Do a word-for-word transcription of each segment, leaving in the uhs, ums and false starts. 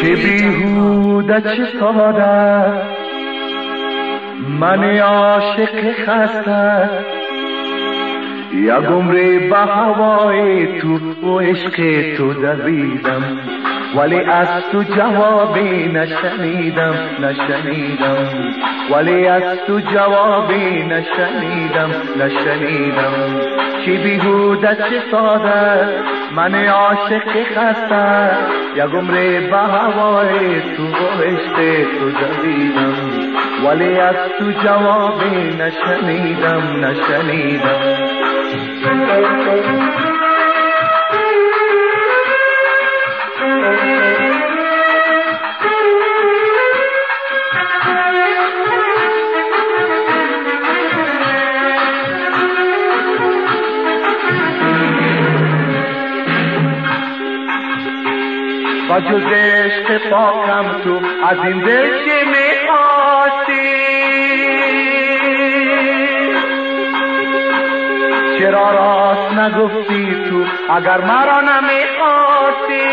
بیهوده چه ساده من عاشق خسته یک عمر به هوای تو و عشق تو دویدم ولی از تو جوابی نشنیدم نشنیدم ولی از تو جوابی نشنیدم نشنیدم چی بیهوده چه ساده من عاشق خسته یک عمر به هوای تو و عشق تو دویدم ولی از تو جوابی نشنیدم نشنیدم با جز عشق پاکم تو از این دل چه می‌خواستی چرا راست نگفتی تو اگر مرا نمی‌خواستی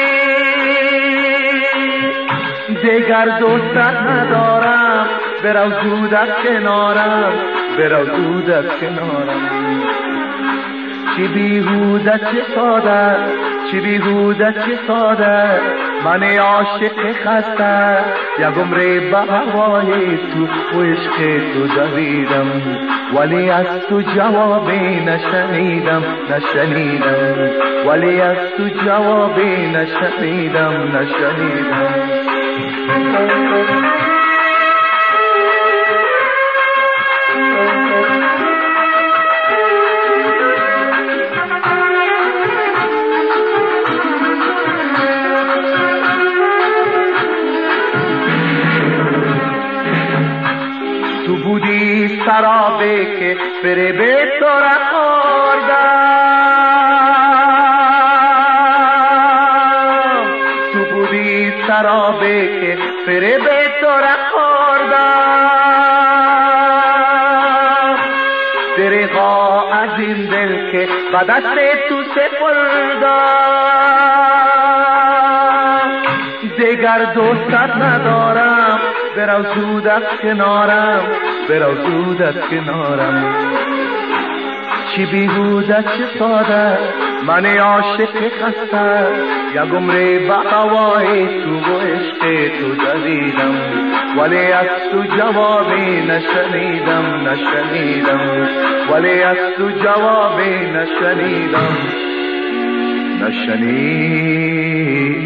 دیگر دوستت ندارم برو زود از کنارم برو زود از کنارم چی بیهوده چه ساده چی بیهوده چه ساده من عاشق خسته یک عمر به هوای تو و عشق تو دویدم ولی از تو جوابی نشنیدم نشنیدم ولی از تو جوابی نشنیدم نشنیدم تو بودی سرابه که فریب تو را خوردم تو بودی سرابه که فریب تو را خوردم دریغا از این دل که به دست تو سپردم دیگر دوستت ندارم برو زود از کنارم برو زود از کنارم چی بیهوده چه ساده من عاشق خسته یک عمر به هوای تو و عشق تو دویدم ولی از تو جوابی نشنیدم نشنیدم ولی از تو جوابی نشنیدم نشنیدم